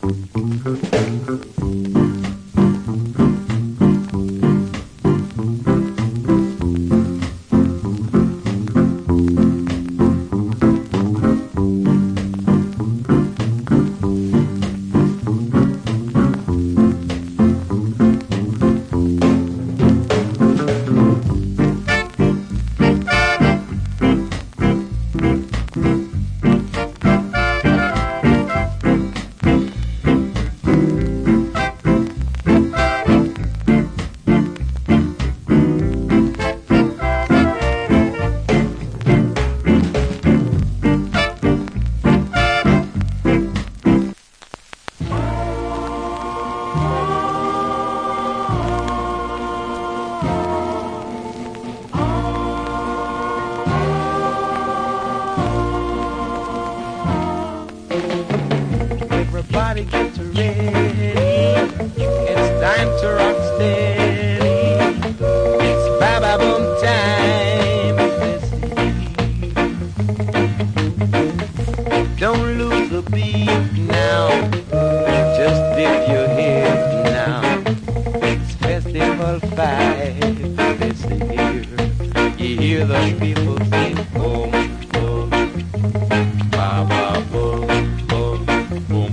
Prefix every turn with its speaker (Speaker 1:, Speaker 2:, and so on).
Speaker 1: Everybody gets ready. It's time to rock steady. It's ba-ba boom time. Don't lose the beat now. Just dip your head now. It's Festival 5 this year. You hear the people sing, oh.